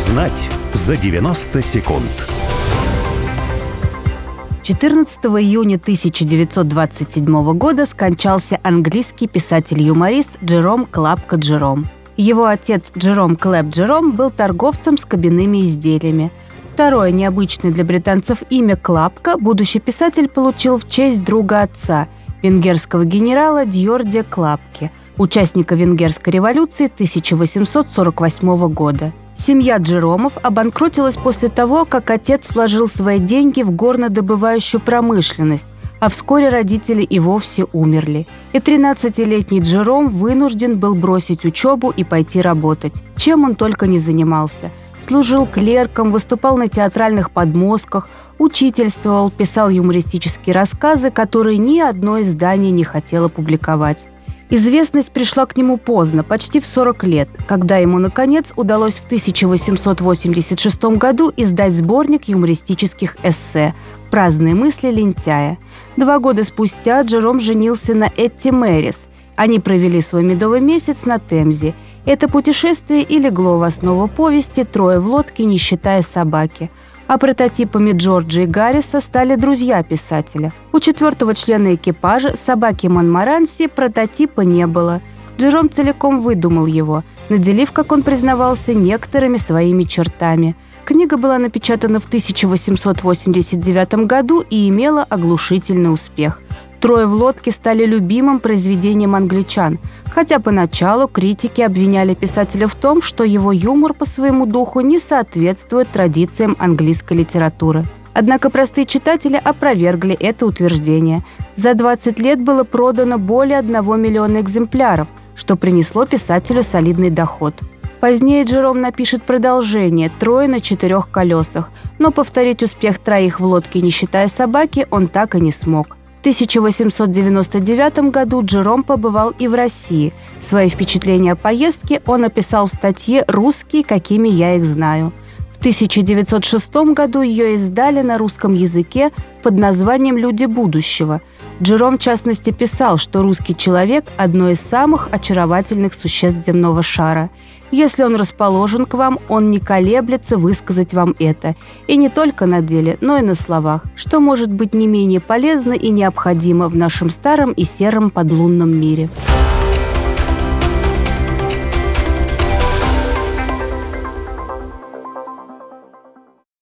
Узнать за 90 секунд. 14 июня 1927 года скончался английский писатель-юморист Джером Клапко Джером. Его отец Джером Клэп Джером был торговцем с кабинными изделиями. Второе необычное для британцев имя Клапко будущий писатель получил в честь друга отца, венгерского генерала Дьордje Клапке, участника Венгерской революции 1848 года. Семья Джеромов обанкротилась после того, как отец вложил свои деньги в горнодобывающую промышленность, а вскоре родители и вовсе умерли. И 13-летний Джером вынужден был бросить учебу и пойти работать. Чем он только не занимался. Служил клерком, выступал на театральных подмостках, учительствовал, писал юмористические рассказы, которые ни одно издание не хотело публиковать. Известность пришла к нему поздно, почти в 40 лет, когда ему, наконец, удалось в 1886 году издать сборник юмористических эссе «Праздные мысли лентяя». 2 года спустя Джером женился на Этти Мэрис. Они провели свой медовый месяц на Темзе. Это путешествие и легло в основу повести «Трое в лодке, не считая собаки». А прототипами Джорджа и Гарриса стали друзья писателя. У 4-го члена экипажа, собаки Монмаранси, прототипа не было. Джером целиком выдумал его, наделив, как он признавался, некоторыми своими чертами. Книга была напечатана в 1889 году и имела оглушительный успех. «Трое в лодке» стали любимым произведением англичан, хотя поначалу критики обвиняли писателя в том, что его юмор по своему духу не соответствует традициям английской литературы. Однако простые читатели опровергли это утверждение. За 20 лет было продано более 1 миллиона экземпляров, что принесло писателю солидный доход. Позднее Джером напишет продолжение «Трое на 4 колесах», но повторить успех «Троих в лодке, не считая собаки» он так и не смог. В 1899 году Джером побывал и в России. Свои впечатления о поездке он описал в статье «Русские, какими я их знаю». В 1906 году ее издали на русском языке под названием «Люди будущего». Джером, в частности, писал, что русский человек – одно из самых очаровательных существ земного шара. Если он расположен к вам, он не колеблется высказать вам это. И не только на деле, но и на словах, что может быть не менее полезно и необходимо в нашем старом и сером подлунном мире.